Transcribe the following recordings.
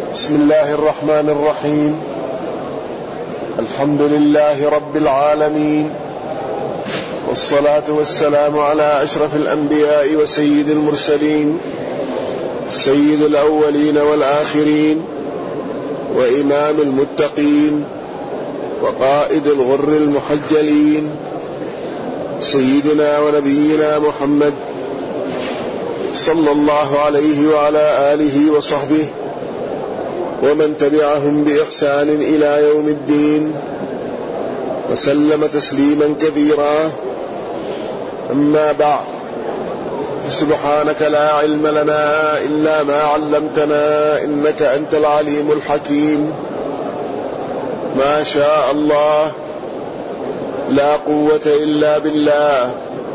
بسم الله الرحمن الرحيم. الحمد لله رب العالمين، والصلاة والسلام على أشرف الأنبياء وسيد المرسلين، سيد الأولين والآخرين، وإمام المتقين، وقائد الغر المحجلين، سيدنا ونبينا محمد صلى الله عليه وعلى آله وصحبه ومن تبعهم بإحسان إلى يوم الدين، وسلم تسليما كثيرا. أما بعد، سبحانك لا علم لنا إلا ما علمتنا إنك أنت العليم الحكيم. ما شاء الله، لا قوة إلا بالله.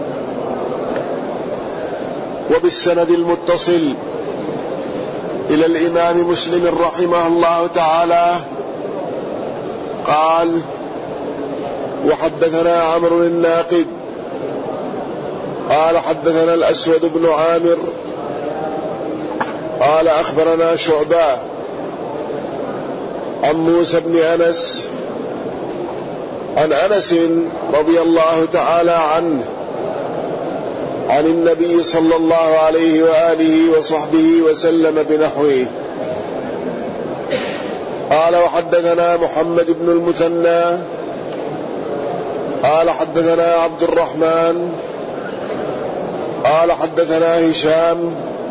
وبالسند المتصل إلى الإمام مسلم رحمه الله تعالى قال: وحدثنا عمرو الناقد قال حدثنا الأسود بن عامر قال أخبرنا شعبة عن موسى بن أنس عن أنس رضي الله تعالى عنه عن النبي صلى الله عليه وآله وصحبه وسلم بنحوه. قال: وحدثنا محمد بن المثنى قال حدثنا عبد الرحمن قال حدثنا هشام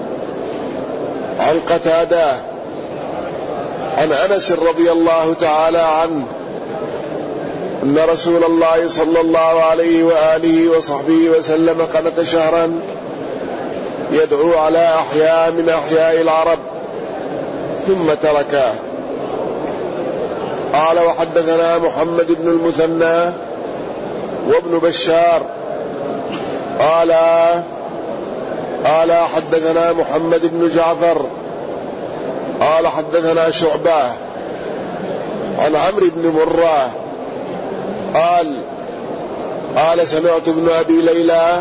عن قتادة عن أنس رضي الله تعالى عنه أن رسول الله صلى الله عليه وآله وصحبه وسلم قنت شهرا يدعو على أحياء من أحياء العرب ثم تركه. قال: وحدثنا محمد بن المثنى وابن بشار قال حدثنا محمد بن جعفر قال حدثنا شعبة عن عمرو بن مرة قال سمعت ابن أبي ليلى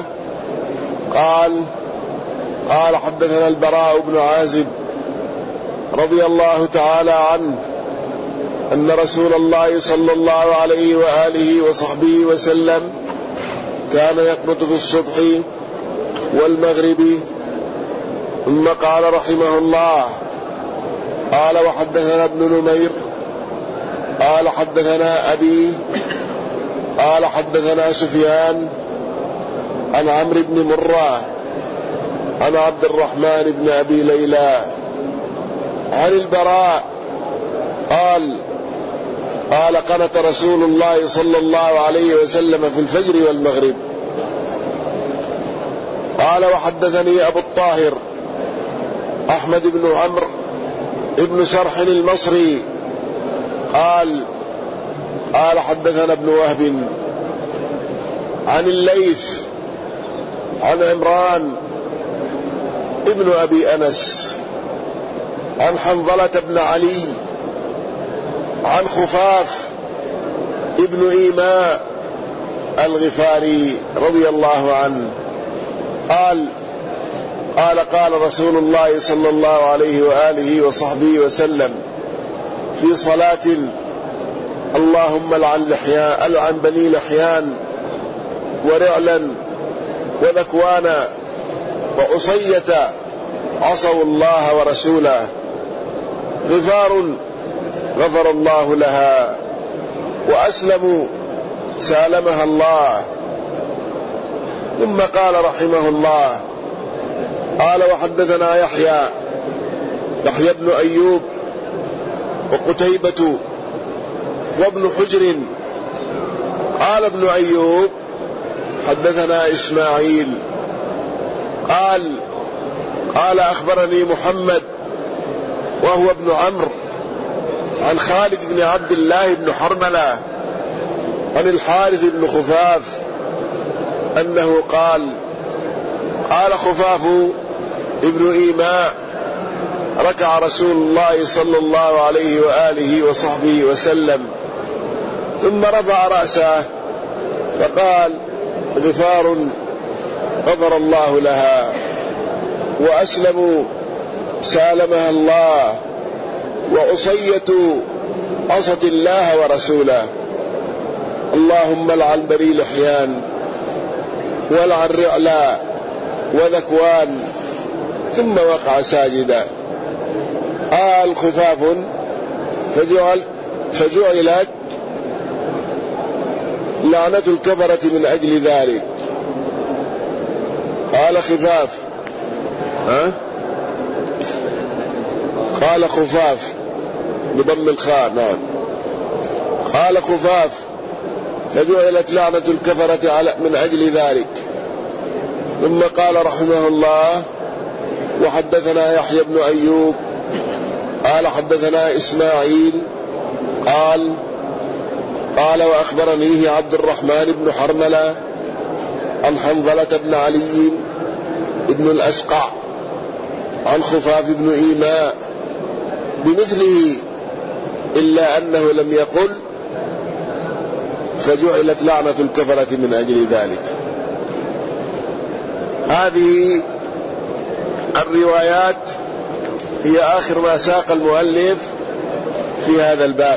قال حدثنا البراء بن عازب رضي الله تعالى عنه أن رسول الله صلى الله عليه وآله وصحبه وسلم كان يقنط في الصبح والمغرب. ثم قال رحمه الله: قال: وحدثنا ابن نمير قال حدثنا أبي قال حدثنا سفيان عن عمرو بن مرة عن عبد الرحمن بن أبي ليلى عن البراء قال قنت رسول الله صلى الله عليه وسلم في الفجر والمغرب. قال: وحدثني أبو الطاهر أحمد بن عمرو ابن سرح المصري قال حدثنا ابن وهب عن الليث عن عمران ابن أبي أنس عن حنظلة بن علي عن خفاف ابن إيماء الغفاري رضي الله عنه قال رسول الله صلى الله عليه وآله وصحبه وسلم في صلاة: اللهم العن بني لحيان ورعلا وذكوانا وعصية عصوا الله ورسوله، غفار غفر الله لها، وأسلموا سالمها الله. ثم قال رحمه الله: قال: وحدثنا يحيى بن أيوب وقتيبة وابن حجر. قال ابن أيوب: حدثنا إسماعيل قال أخبرني محمد وهو ابن عمرو عن خالد بن عبد الله بن حرملة عن الحارث بن خفاف أنه قال خفاف ابن إيماء: ركع رسول الله صلى الله عليه وآله وصحبه وسلم ثم رفع رأسه فقال: غفار غفر الله لها، وأسلموا سالمها الله، وعصية عصت الله ورسوله. اللهم لعن بني لحيان ولعن رعلا وذكوان، ثم وقع ساجدا. قال خفاف فجعلت لعنة الكفرة من أجل ذلك. قال خفاف قال خفاف بضم الخاء، نعم. قال خفاف فجعلت لعنة الكفرة من أجل ذلك. ثم قال رحمه الله: وحدثنا يحيى بن أيوب قال حدثنا إسماعيل قال وأخبرنيه عبد الرحمن بن حرملة عن حنظلة بن علي بن الأسقع عن خفاف بن إيماء بمثله، إلا أنه لم يقل فجعلت لعنة الكفرة من أجل ذلك. هذه الروايات هي آخر ما ساق المؤلف في هذا الباب.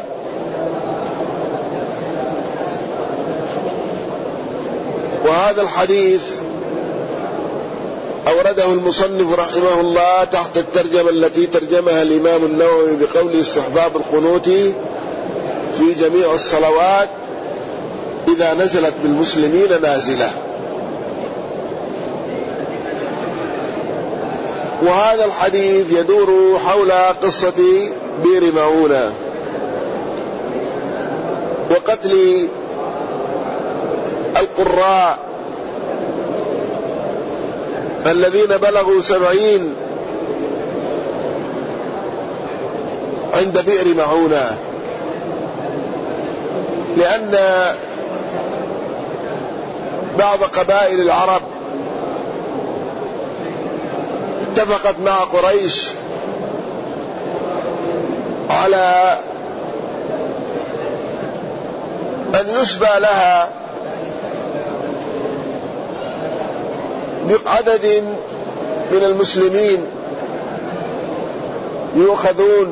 وهذا الحديث أورده المصنف رحمه الله تحت الترجمة التي ترجمها الإمام النووي بقول استحباب القنوت في جميع الصلوات إذا نزلت بالمسلمين نازلة. وهذا الحديث يدور حول قصة بئر معونة وقتل القراء الذين بلغوا 70 عند بئر معونة، لأن بعض قبائل العرب اتفقت مع قريش على أن يشبى لها بعدد من المسلمين يؤخذون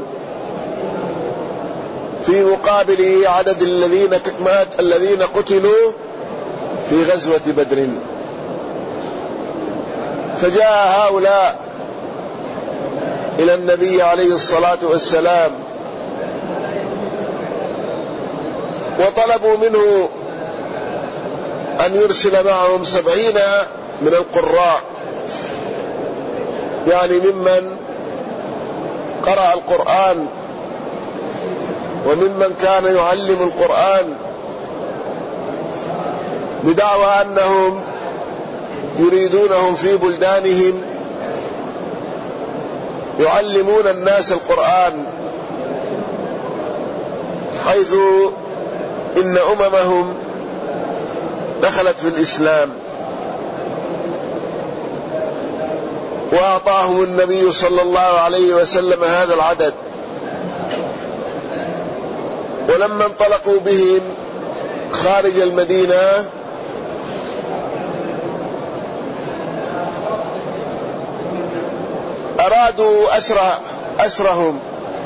في مقابل عدد الذين قتلوا في غزوة بدر. فجاء هؤلاء إلى النبي عليه الصلاة والسلام وطلبوا منه أن يرسل معهم 70 من القراء، يعني ممن قرأ القرآن وممن كان يعلم القرآن، بدعوى أنهم يريدونهم في بلدانهم يعلمون الناس القرآن، حيث إن أممهم دخلت في الإسلام. وأعطاهم النبي صلى الله عليه وسلم هذا العدد. ولما انطلقوا بهم خارج المدينة أرادوا أسرهم،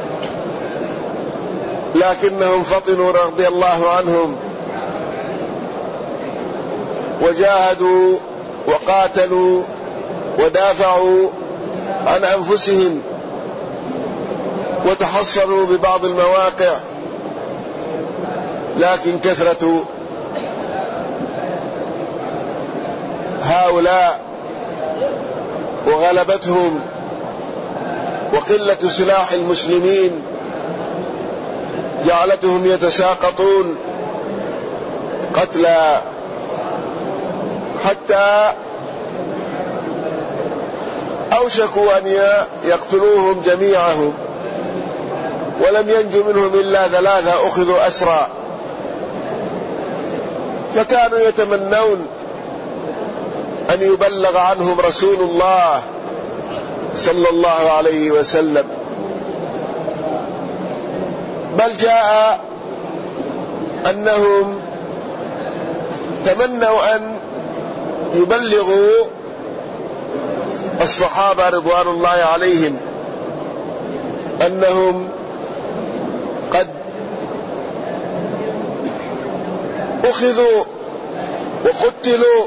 لكنهم فطنوا رضي الله عنهم وجاهدوا وقاتلوا ودافعوا عن أنفسهم وتحصنوا ببعض المواقع، لكن كثرة هؤلاء وغلبتهم وقلة سلاح المسلمين جعلتهم يتساقطون قتلى، حتى أوشكوا أن يقتلوهم جميعهم، ولم ينجو منهم إلا 3 أخذوا أسرى. فكانوا يتمنون أن يبلغ عنهم رسول الله صلى الله عليه وسلم، بل جاء أنهم تمنوا أن يبلغوا الصحابة رضوان الله عليهم أنهم أخذوا وقتلوا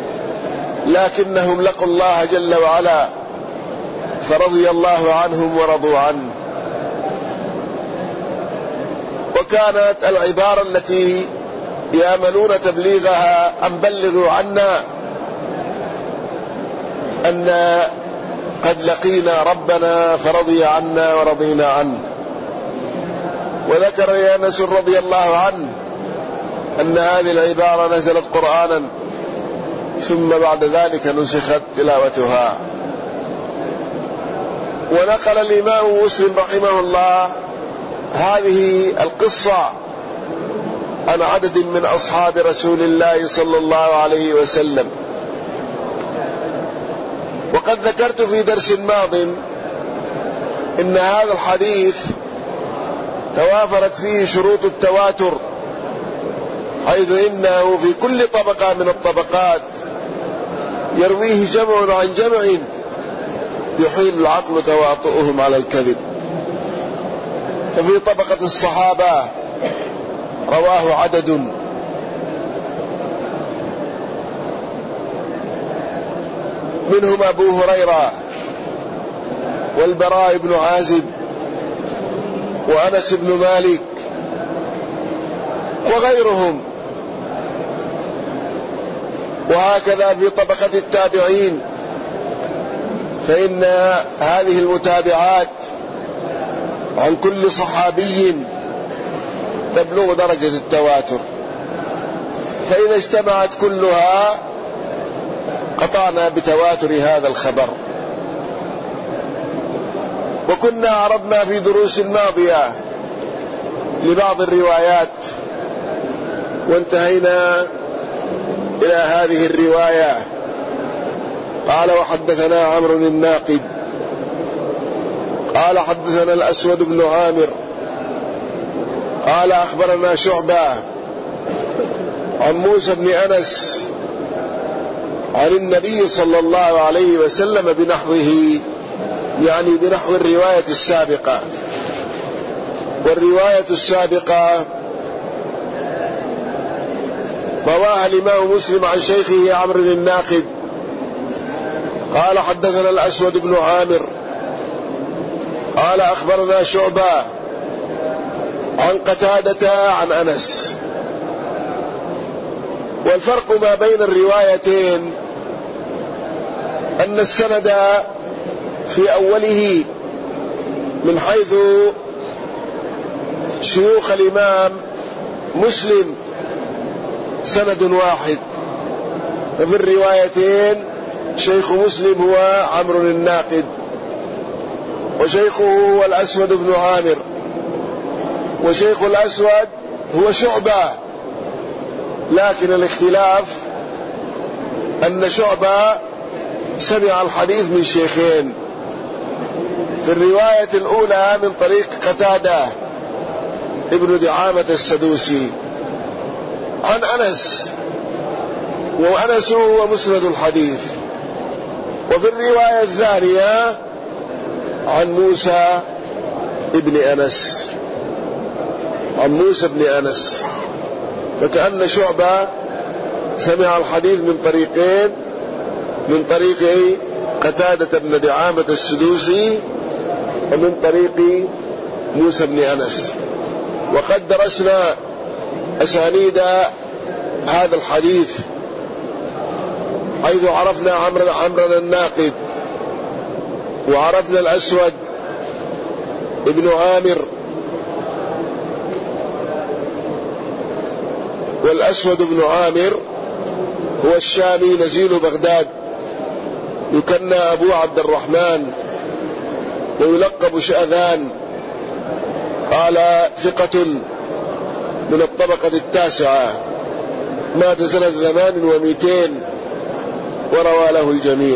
لكنهم لقوا الله جل وعلا فرضي الله عنهم ورضوا عنه. وكانت العبارة التي يأملون تبليغها أن بلغوا عنا أن قد لقينا ربنا فرضي عنا ورضينا عنه. وذكر أنس رضي الله عنه أن هذه العبارة نزلت قرآنا ثم بعد ذلك نسخت تلاوتها. ونقل الإمام مسلم رحمه الله هذه القصة عن عدد من أصحاب رسول الله صلى الله عليه وسلم. وقد ذكرت في درس ماض إن هذا الحديث توافرت فيه شروط التواتر، حيث إنه في كل طبقة من الطبقات يرويه جمع عن جمع يحيل العقل تواطؤهم على الكذب. ففي طبقة الصحابة رواه عدد منهم أبو هريرة والبراء بن عازب وأنس بن مالك وغيرهم. وهكذا في طبقة التابعين، فإن هذه المتابعات عن كل صحابي تبلغ درجة التواتر، فإذا اجتمعت كلها قطعنا بتواتر هذا الخبر. وكنا عرضنا في دروس ماضية لبعض الروايات وانتهينا إلى هذه الرواية. قال وحدثنا عمرو الناقد قال حدثنا الأسود بن عامر قال أخبرنا شعبة عن موسى بن أنس عن النبي صلى الله عليه وسلم بنحوه، يعني بنحو الرواية السابقة. والرواية السابقة رواها الإمام مسلم عن شيخه عمرو الناقد قال حدثنا الأسود بن عامر قال أخبرنا شعبة عن قتادة عن أنس. والفرق ما بين الروايتين أن السند في أوله من حيث شيوخ الإمام مسلم سند واحد، ففي الروايتين شيخ مسلم هو عمرو الناقد وشيخه هو الأسود بن عامر، وشيخ الأسود هو شعبة. لكن الاختلاف أن شعبة سمع الحديث من شيخين، في الرواية الأولى من طريق قتادة ابن دعامة السدوسي عن أنس، وأنس هو مسند الحديث. وفي الرواية الثانية عن موسى ابن أنس، عن موسى بن أنس. فكأن شعبة سمع الحديث من طريقين، من طريق قتادة بن دعامة السدوسي ومن طريق موسى بن أنس. وقد درسنا أسانيد هذا الحديث حيث عرفنا عمرو الناقد وعرفنا الأسود ابن عامر، والأسود بن عامر هو الشامي نزيل بغداد، يكنى أبو عبد الرحمن ويلقب شأذان. قال ثقة من الطبقة التاسعة، مات سنة 800 وروى له الجميع.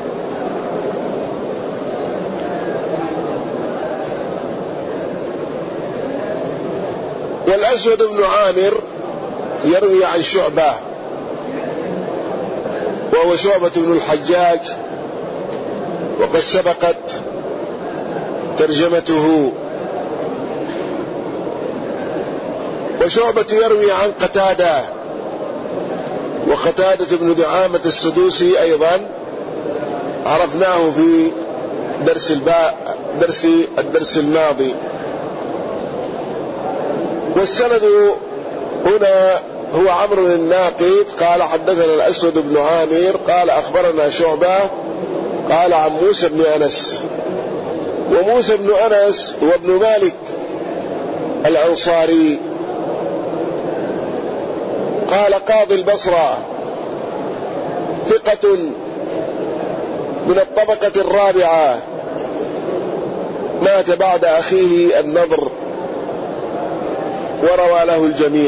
والأسود بن عامر يروي عن شعبة وهو شعبة بن الحجاج، وقد سبقت ترجمته. وشعبة يروي عن قتادة وقتادة بن دعامة السدوسي أيضا عرفناه في الدرس الماضي. والسند هنا هو عمرو الناقد قال حدثنا الأسود بن عامر قال أخبرنا شعبة قال عن موسى بن أنس. وموسى بن أنس هو ابن مالك الأنصاري قال قاضي البصرة ثقة من الطبقة الرابعة مات بعد أخيه النضر وروى له الجميع.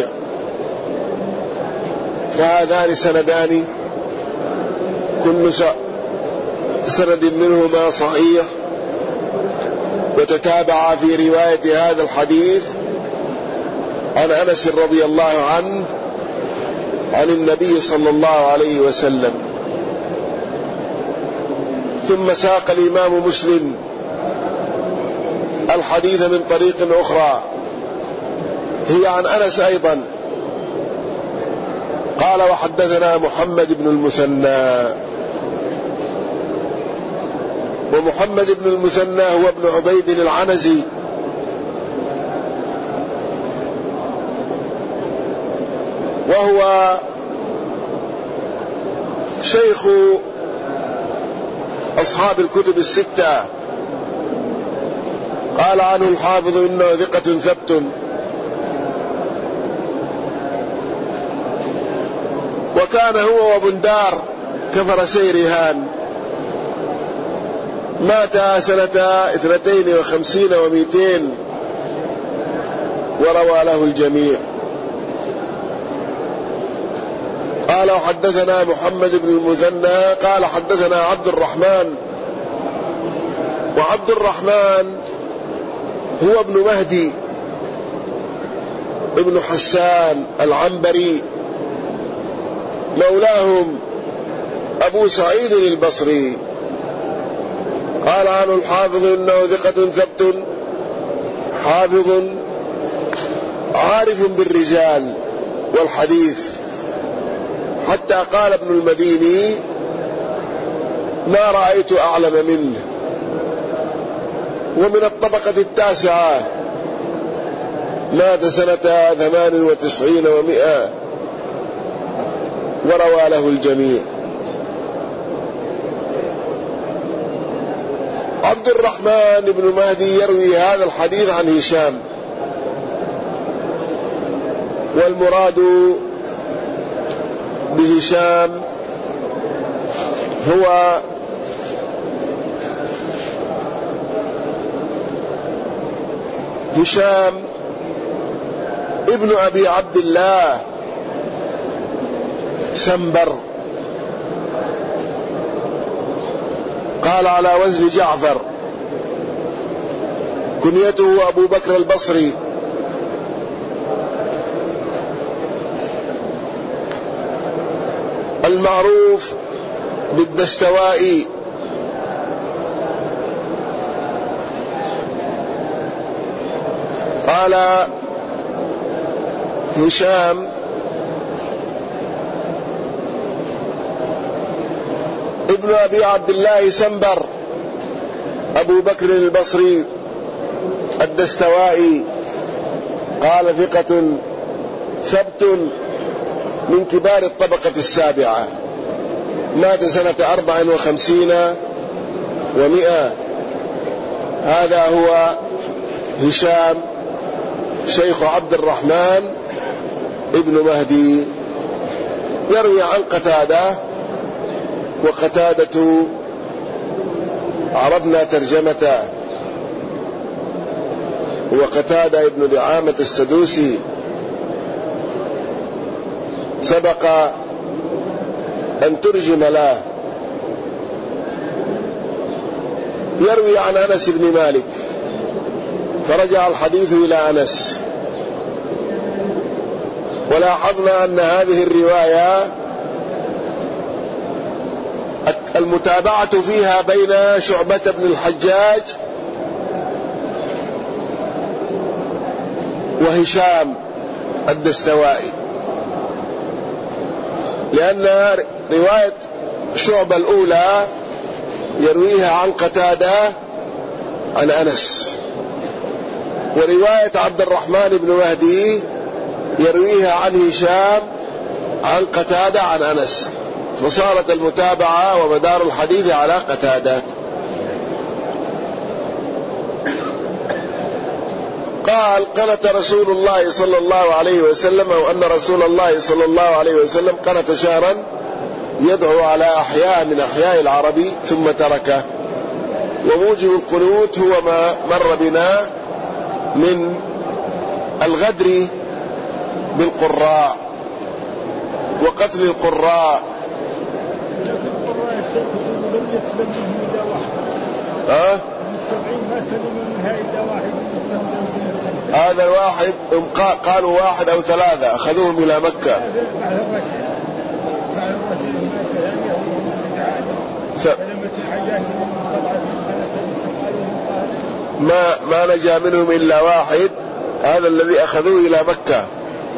فهذان سندان كل سند منهما صحيح وتتابع في رواية هذا الحديث عن أنس رضي الله عنه عن النبي صلى الله عليه وسلم. ثم ساق الإمام مسلم الحديث من طريق أخرى هي عن أنس أيضا قال وحدثنا محمد بن المثنى. ومحمد بن المثنى هو ابن عبيد العنزي وهو شيخ أصحاب الكتب الستة. قال عنه الحافظ إنه ثقة ثبت. وكان هو وبندار كفرسي رهان مات سنة 52 و200 وروى له الجميع. قال وحدثنا محمد بن المثنى قال حدثنا عبد الرحمن. وعبد الرحمن هو ابن مهدي ابن حسان العنبري مولاهم أبو سعيد البصري. قال عنه الحافظ إنه ثقة ثبت حافظ عارف بالرجال والحديث حتى قال ابن المديني ما رأيت أعلم منه. ومن الطبقة التاسعة مات سنة 98 و100 وروى له الجميع. عبد الرحمن بن مهدي يروي هذا الحديث عن هشام. والمراد بهشام هو هشام ابن أبي عبد الله سنبر قال على وزن جعفر. كنيته أبو بكر البصري المعروف بالدستوائي. قال هشام ابن أبي عبد الله سنبر أبو بكر البصري الدستوائي قال ثقة ثبت من كبار الطبقة السابعة مات سنة 54 و100. هذا هو هشام شيخ عبد الرحمن ابن مهدي يروي عن قتادة. وقتادة عرفنا ترجمته وقتادة ابن دعامة السدوسي سبق أن ترجم له. يروي عن أنس بن مالك فرجع الحديث إلى أنس. ولاحظنا أن هذه الرواية المتابعة فيها بين شعبة بن الحجاج وهشام الدستوائي. لأن رواية شعبة الأولى يرويها عن قتادة عن أنس، ورواية عبد الرحمن بن مهدي يرويها عن هشام عن قتادة عن أنس، فصارت المتابعة ومدار الحديث على قتادة. قال: قنت رسول الله صلى الله عليه وسلم، أو أن رسول الله صلى الله عليه وسلم قنت شهرا يدعو على أحياء من أحياء العرب ثم تركه. وموجب القنوت هو ما مر بنا من الغدر بالقراء وقتل القراء. هذا الواحد قالوا واحد أو ثلاثة أخذوهم إلى مكة. ما نجا منهم إلا واحد، هذا الذي أخذوه إلى مكة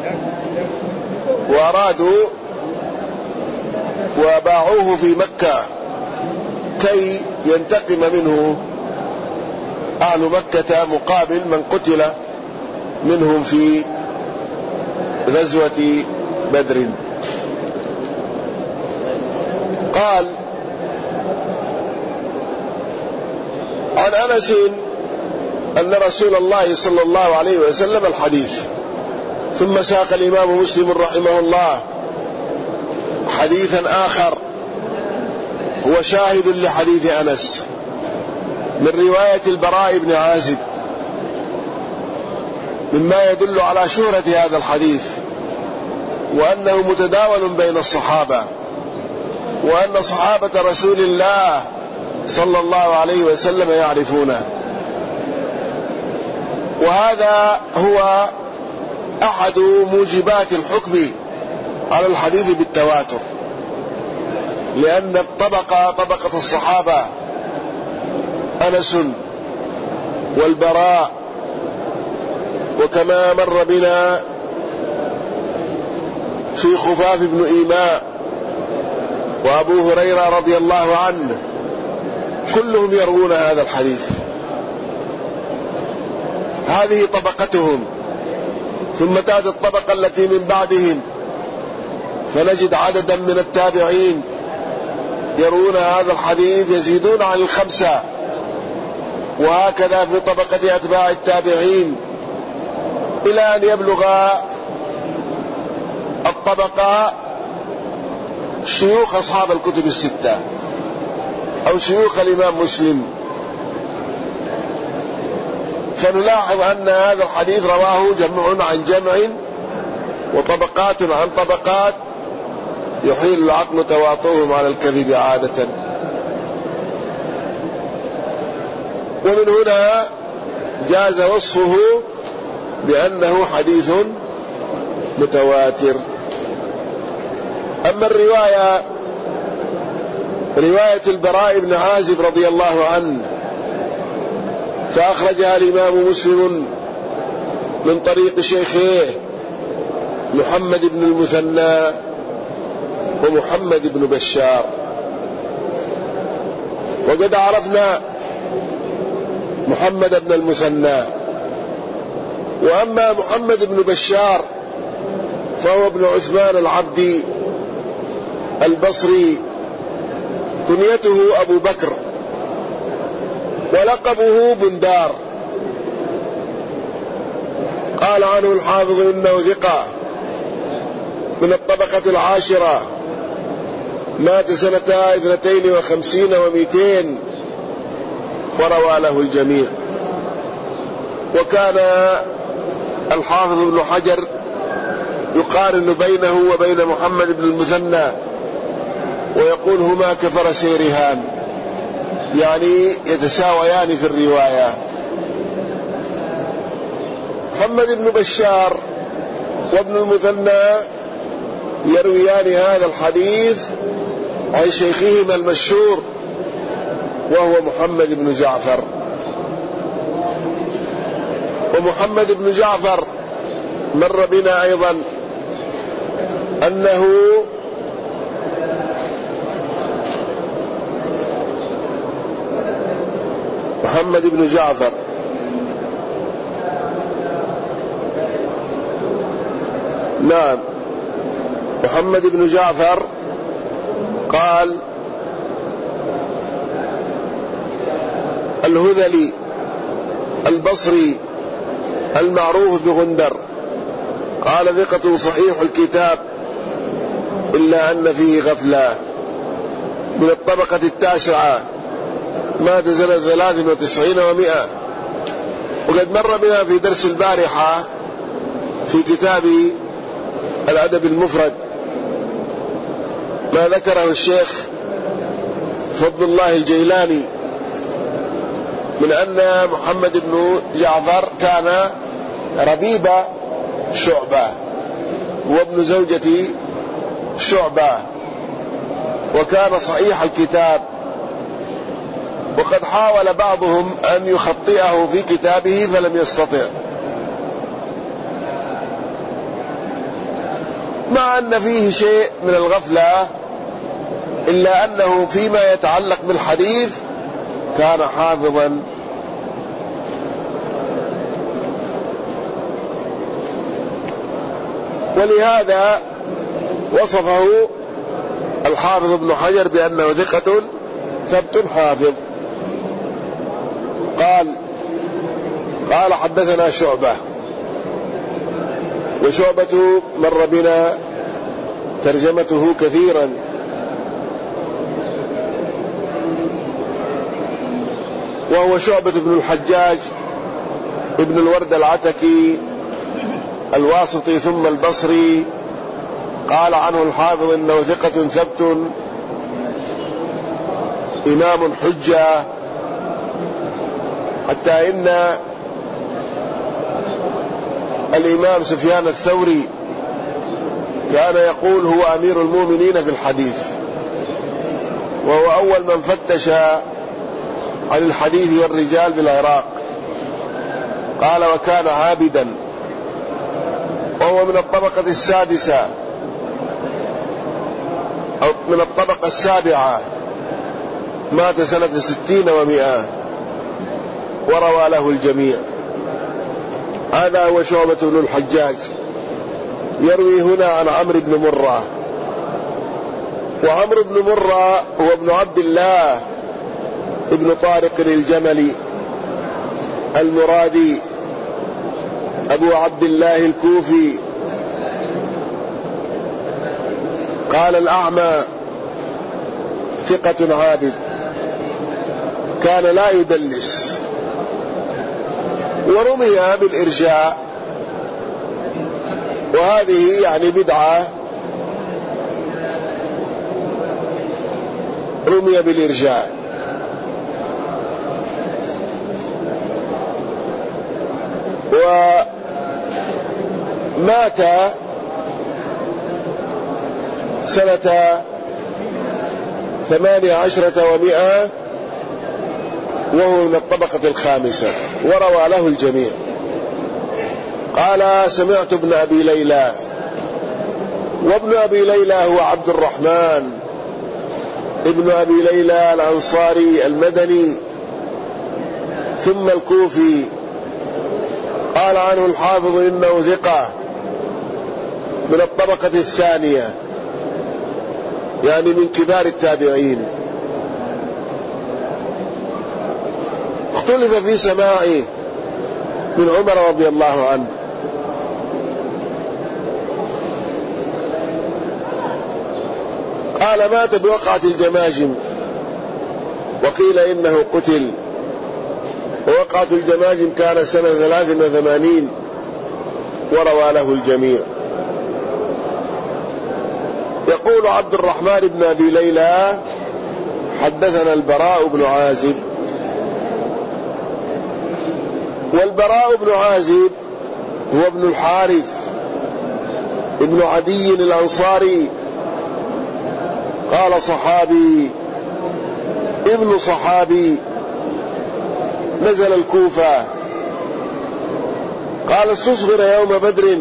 وأرادوا وباعوه في مكة كي ينتقم منه أهل مكة مقابل من قتل منهم في غزوة بدر. قال: عن أنس أن رسول الله صلى الله عليه وسلم الحديث. ثم ساق الإمام مسلم رحمه الله حديثا آخر هو شاهد لحديث أنس من رواية البراء بن عازب، مما يدل على شهرة هذا الحديث وأنه متداول بين الصحابة، وأن صحابة رسول الله صلى الله عليه وسلم يعرفونه. وهذا هو أحد موجبات الحكم على الحديث بالتواتر، لأن طبقة الصحابة أنس والبراء، وكما مر بنا في خفاف بن إيماء وأبو هريرة رضي الله عنه، كلهم يروون هذا الحديث. هذه طبقتهم. ثم تأتي الطبقة التي من بعدهم، فنجد عددا من التابعين يروون هذا الحديث يزيدون عن 5، وهكذا في طبقة أتباع التابعين، إلى أن يبلغ الطبقة شيوخ أصحاب الكتب الستة أو شيوخ الإمام مسلم. فنلاحظ أن هذا الحديث رواه جمع عن جمع وطبقات عن طبقات، يحيل العقل تواطؤهم على الكذب عادة. ومن هنا جاز وصفه بأنه حديث متواتر. أما رواية البراء بن عازب رضي الله عنه فأخرجها الإمام مسلم من طريق شيخيه محمد بن المثنى ومحمد بن بشار. وقد عرفنا محمد بن المثنى، وأما محمد بن بشار فهو ابن عثمان العبدي البصري، كنيته أبو بكر ولقبه بندار. قال عنه الحافظ إنه ثقة من الطبقة العاشرة، مات سنة 52 و200، وروى له الجميع. وكان الحافظ ابن حجر يقارن بينه وبين محمد بن المثنى ويقول هما كفرسي رهان، يعني يتساويان في الرواية. محمد بن بشار وابن المثنى يرويان هذا الحديث عن شيخهما المشهور وهو محمد بن جعفر. ومحمد بن جعفر مر بنا أيضا أنه محمد بن جعفر. نعم، محمد بن جعفر قال الهذلي البصري المعروف بغندر، قال ثقة صحيح الكتاب إلا أن فيه غفلة، من الطبقة 9، مات سنة 93 و100. وقد مر بنا في درس البارحة في كتاب الأدب المفرد ما ذكره الشيخ فضل الله الجيلاني من أن محمد بن جعفر كان ربيب شعبة وابن زوجة شعبة، وكان صحيح الكتاب، وقد حاول بعضهم أن يخطئه في كتابه فلم يستطع، مع أن فيه شيء من الغفلة، إلا أنه فيما يتعلق بالحديث كان حافظا. ولهذا وصفه الحافظ ابن حجر بأنه ثقة ثبت حافظ. قال حدثنا شعبة، وشعبة مر بنا ترجمته كثيرا، وهو شعبة بن الحجاج ابن الورد العتكي الواسطي ثم البصري. قال عنه الحافظ إنه ثقة ثبت إمام حجة، حتى إن الإمام سفيان الثوري كان يقول هو أمير المؤمنين في الحديث، وهو أول من فتش عن الحديث والرجال بالعراق. قال وكان عابدا، وهو من الطبقة 6 أو من الطبقة 7، مات سنة 60 و100، وروى له الجميع. هذا هو شعبة بن الحجاج، يروي هنا عن عمرو بن مرة، وعمرو بن مرة هو ابن عبد الله ابن طارق الجملي المرادي أبو عبد الله الكوفي. قال الأعمى ثقة عابد، كان لا يدلس، ورمي بالإرجاء، وهذه يعني بدعة، رمي بالإرجاء. ومات سنة 18 و100، وهو من الطبقة 5، وروى له الجميع. قال سمعت ابن أبي ليلى، وابن أبي ليلى هو عبد الرحمن ابن أبي ليلى الأنصاري المدني ثم الكوفي. قال عنه الحافظ إنه ثقة من الطبقة 2، يعني من كبار التابعين. اختلف في سماعه من عمر رضي الله عنه، قال مات بوقعة الجماجم، وقيل إنه قتل، ووقعة الجماجم كان سنة 83، وروى له الجميع. يقول عبد الرحمن بن أبي ليلى حدثنا البراء بن عازب، والبراء بن عازب هو ابن الحارث ابن عدي الأنصاري، قال صحابي ابن صحابي، نزل الكوفة. قال استصغر يوم بدر،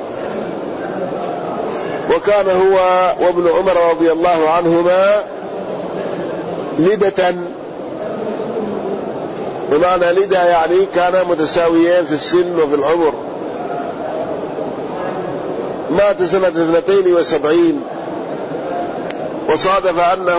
وكان هو وابن عمر رضي الله عنهما لدة، ومعنى لدى يعني كانا متساويين في السن وفي العمر. مات سنة 72، وصادف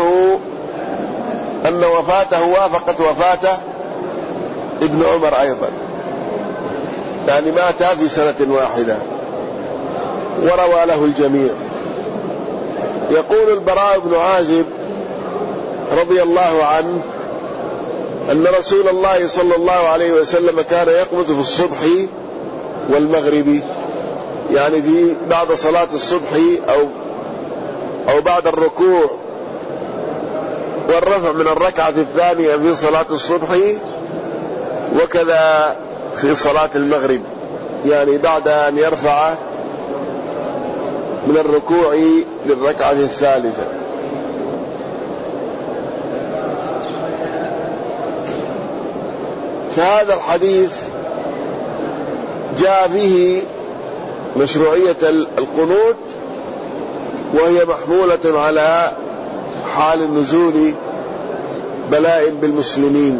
أن وفاته وافقت وفاته ابن عمر أيضا، يعني ماتا في سنة واحدة، وروى له الجميع. يقول البراء بن عازب رضي الله عنه أن رسول الله صلى الله عليه وسلم كان يقنت في الصبح والمغرب، يعني في بعد صلاة الصبح أو بعد الركوع والرفع من الركعة الثانية في صلاة الصبح، وكذا في صلاة المغرب، يعني بعد أن يرفع من الركوع للركعة الثالثة. فهذا الحديث جاء فيه مشروعية القنوت، وهي محمولة على حال النزول بلاء بالمسلمين.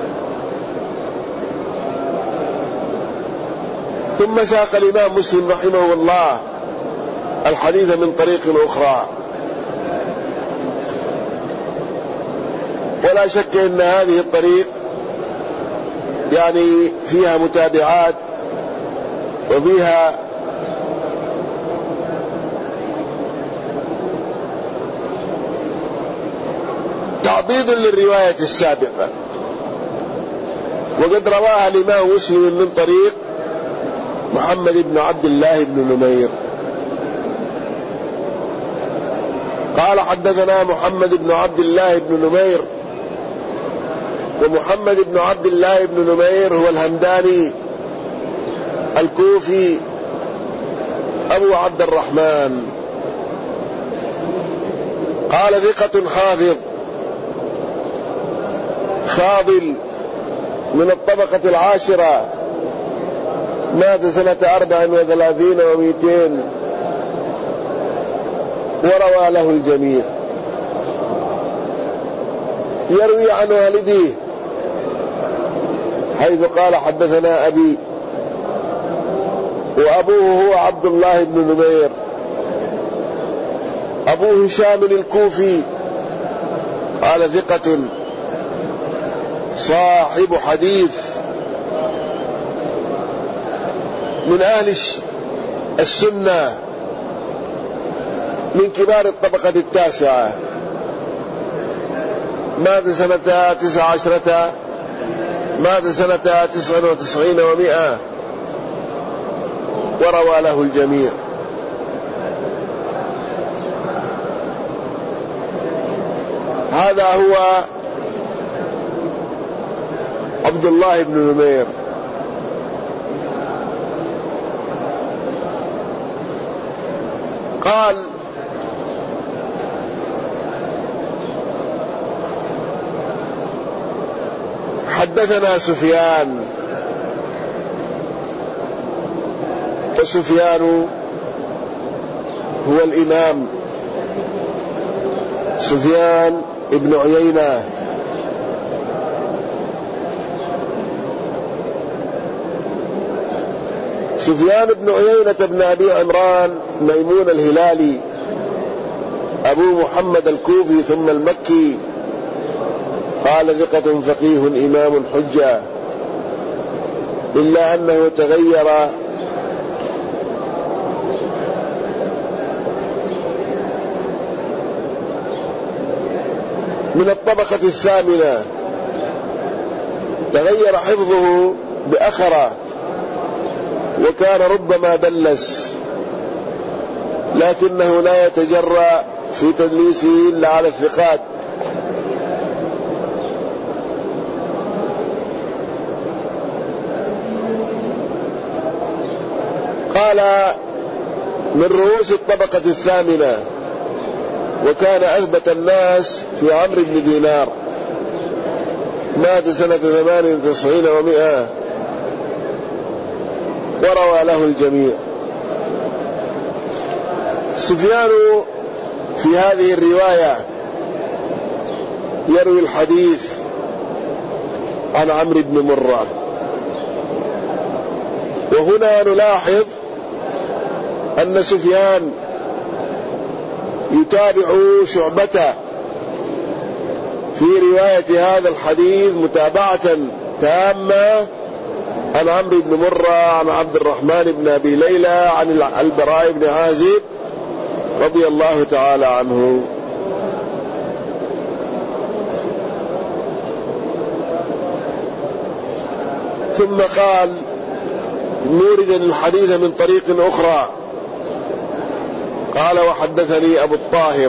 ثم ساق الإمام مسلم رحمه الله الحديث من طريق أخرى، ولا شك أن هذه الطريق يعني فيها متابعات وفيها تعضيد للرواية السابقة، وقد رواها الإمام مسلم من طريق محمد بن عبد الله بن نمير قال حدثنا محمد بن عبد الله بن نمير، ومحمد بن عبد الله بن نمير هو الهمداني الكوفي أبو عبد الرحمن، قال ثقة حافظ فاضل من الطبقة العاشرة، مات سنة 34 و200، وروى له الجميع. يروي عن والده حيث قال حدثنا أبي، وأبوه هو عبد الله بن نمير، أبوه هشام الكوفي، قال ثقة صاحب حديث من أهل السنة، من كبار الطبقة التاسعة، مات سنة 19، مات سنة 99 و100، وروى له الجميع. هذا هو عبد الله بن نمير. قال حدثنا سفيان، وسفيان هو الإمام سفيان ابن عيينة، سفيان بن عيينة بن أبي عمران ميمون الهلالي أبو محمد الكوفي ثم المكي، قال ثقة فقيه إمام حجة، إلا أنه تغير من الطبقة الثامنة، تغير حفظه بأخرة، وكان ربما دلس، لكنه لا يتجرأ في تدليسه إلا على الثقات. قال من رؤوس الطبقة الثامنة، وكان أثبت الناس في عمرو بن دينار، مات سنة 98 و100، وروى له الجميع. سفيان في هذه الرواية يروي الحديث عن عمرو بن مرة. وهنا نلاحظ أن سفيان يتابع شعبة في رواية هذا الحديث متابعة تامة عن عمرو بن مرة عن عبد الرحمن بن أبي ليلى عن البراء بن عازب رضي الله تعالى عنه. ثم قال موردا الحديث من طريق أخرى قال وحدثني أبو الطاهر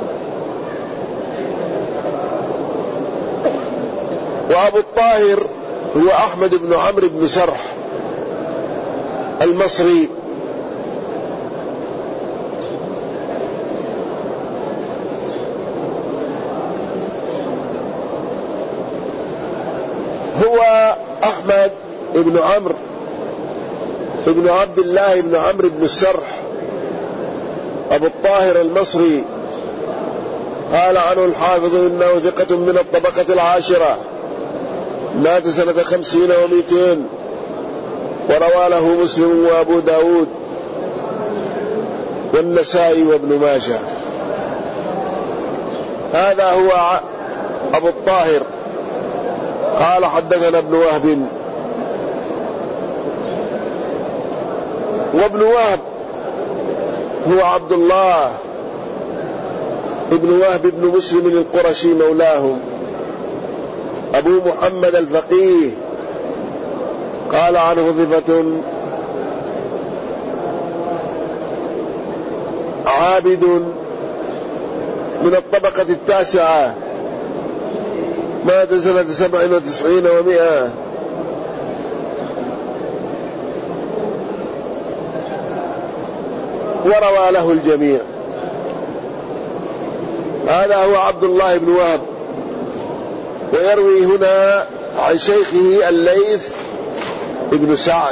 وأبو الطاهر هو أحمد بن عمرو بن سرح المصري هو أحمد بن عمرو بن عبد الله بن عمرو بن السرح أبو الطاهر المصري. قال عنه الحافظ إنه ثقة من الطبقة العاشرة، مات سنة 50 و200، وروى له مسلم وأبو داود والنسائي وابن ماجه. هذا هو أبو الطاهر. قال حدثنا ابن وهب، وابن وهب هو عبد الله ابن وهب بن مسلم القرشي مولاهم أبو محمد الفقيه. قال عنه ثقة عابد من الطبقة التاسعة، مات سنة 97 و100، وروى له الجميع. هذا هو عبد الله بن وهب. ويروي هنا عن شيخه الليث بن سعد،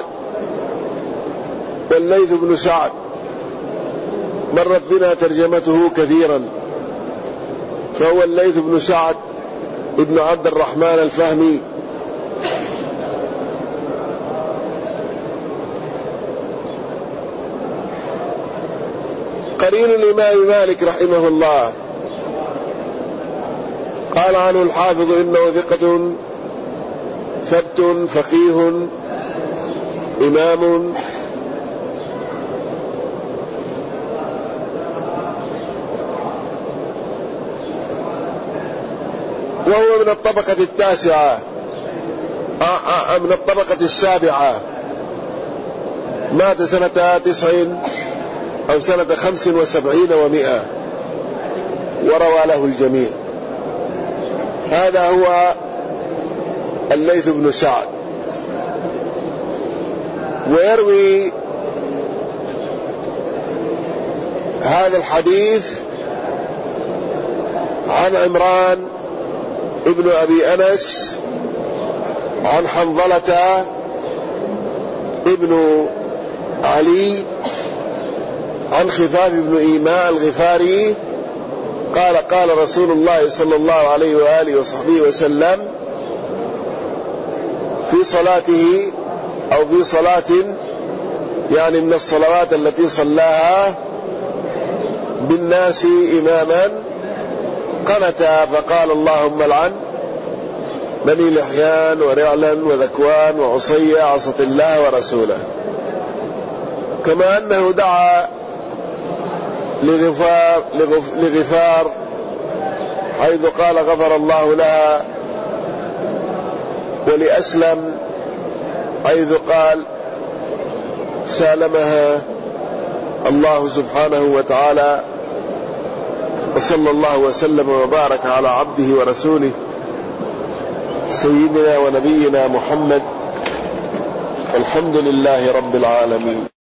والليث بن سعد مرت بنا ترجمته كثيرا، فهو الليث بن سعد ابن عبد الرحمن الفهمي. قرين الإمام مالك رحمه الله. قال عنه الحافظ إنه ثقة ثبت فقيه إمام، وهو من الطبقة التاسعة من الطبقة السابعة، مات سنة 9 أو سنة 75 و100، وروى له الجميع. هذا هو الليث بن سعد. ويروي هذا الحديث عن عمران ابن أبي أنس عن حنظلة ابن علي عن خفاف بن إيماء الغفاري قال قال رسول الله صلى الله عليه وآله وصحبه وسلم في صلاته أو في صلاة يعني من الصلوات التي صلاها بالناس إماما قنت فقال اللهم العن بني لحيان ورعلا وذكوان وعصي عصت الله ورسوله. كما أنه دعا لغفار حيث قال غفر الله لها، ولأسلم حيث قال سالمها الله سبحانه وتعالى. وصلى الله وسلم وبارك على عبده ورسوله سيدنا ونبينا محمد، الحمد لله رب العالمين.